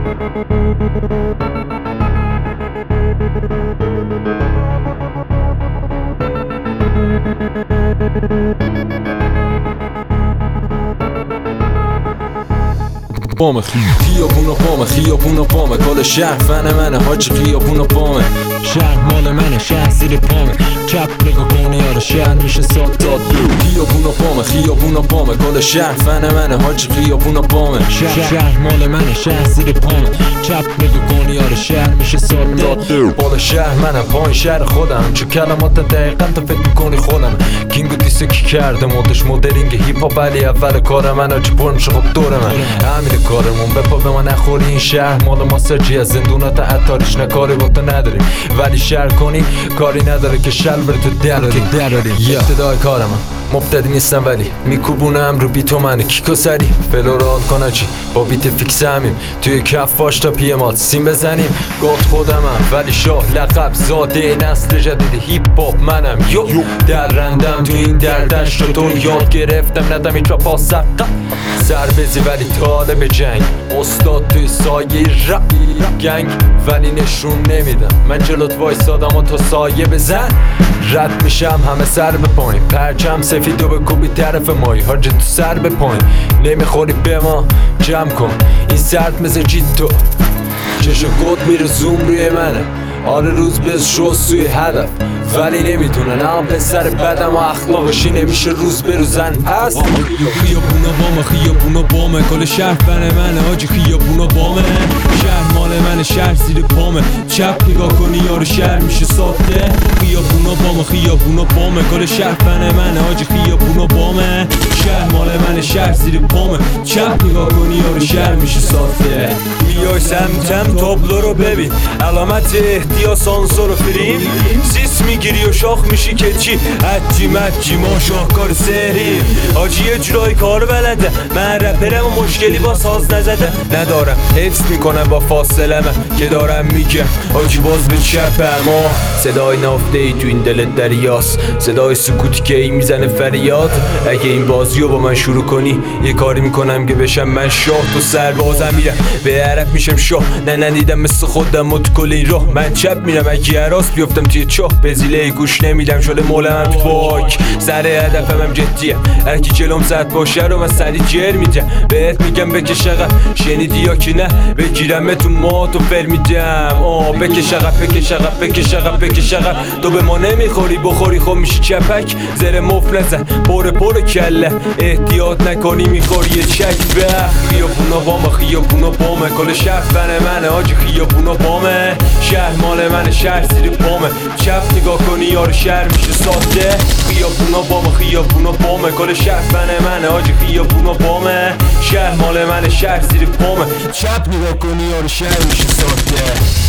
بامه خیابون و بامه، خیابون و بامه، کل شهر فن منه حاجی، خیابون و بامه، شهر مال منه، شهر زیر پامه، چپ نگاه کنه یارو شهر میشه ساد داد. خیابون و بامه، خیابون و بامه، کل شهر فن منه حاجی، خیابون و بامه، شهر مال منه، شهر زیر پامه، چپ نگاه کنه یارو شهر میشه ساد داد. بالا شهر منم، پایین شهر خودم، چه کلمات دقیقا تو فکر میکنی خودم. کینگو دیسه کی کرده مدش مدرینگ هیپ هاپ، ولی اول کار من آجی پر میشه خب دور من. همین کارمون بپا به ما نخوری، این شهر مال ما سرجی، از زندونات عطاریش نکاری با تو نداریم، ولی شهر کنی کاری نداره که شل بره تو دراری. ابتدای کارم مبتدی نیستم ولی میکوبونم رو بیتو منه، کیکو سری فلورال کنه چی با بیت فیکس همیم، توی کفاش تا پیمات سیم بزنیم. گفت خودمم ولی شاه لقب زاده نسل جدید هیپ هاپ منم، یو در رندم تو این دردش رو تو یاد گرفتم، ندم این رپا سر بزی ولی طالب جنگ، استاد توی سایه رپ گنگ، ولی نشون نمیدم من جلوت وایسادم و تو سایه بزن. رد میشم همه سر به پایین، پرچم سفید و بکوبی طرف مایی، حاجی تو سر به پایین نمیخوری به ما جمع کن این سرد مثل جید تو، چشو گود میره زوم روی منه، آره روز بز شو سوی هدف، ولی نمیتونه نه هم پسر بدم و اخلاقشی نمیشه روز بروزن پس. خیابونا بامه، خیابونا بامه، کل شهر فن منه حاجی، خیابونا بامه، شهر مال منه، شهر زیر پامه، چپ نگاه کنی یارو شهر میشه ساده. خیابونا بامه، خیابونا بامه، کل شهر فن منه حاجی، خیابونا بامه، شهر مال منه، شهر زیر پامه، چپ نگاه کنی یارو شهر میشه ساده. بیای سمتم تابلو رو ببین، علامت احتیاط سانسور و فریم، سیس میگیری و شاخ میشی که چی، حجی ما شاهکار سحری، حاجی یه جورای کار بلده، من رپرم و مشکلی با ساز نزده ندارم، حفظ میکنم با فاصله من که دارم میگم حاجی باز به چپم. صدای نافته ای تو این دل دریاست، صدای سکوتی که ای میزنه فریاد، اگه این بازیو با من شروع کنی یه کاری میکنم که بشم من شاه، تو سربازم میرم به عرب میشم شاه، نه ندیدم مثل خودم و تو کل این راه، من چپ میرم اگه عراس بیفتم توی چاه، به زیله گوش نمیدم شده مولم تو فاک، سر هدفم هم جدیه، هرکی جلوم زد باشه رو من سری جر میدم، بهت میگم بکش عقب شنیدی یا که نه، بگیرم تو مات و فر میدم، بکش عقب بکش عقب بکش عقب بکش عقب، تو به ما نمیخوری بخوری خب میشی چپک، زر مفلسن پر کله، احتیاط نکنی میخوری یه چک. به خیابونا بامه، خیابونا بامه، کل شهر فن منه حاجی، خیابونا بامه، شهر مال منه، شهر زیر پامه، چپ نگاه کنی یارو شهر میشه ساده. خیابونا بامه، خیابونا بامه، کل شهر فن منه حاجی، خیابونا بامه، شهر مال منه، شهر زیر پامه، چپ نگاه کنی یارو شهر میشه ساده.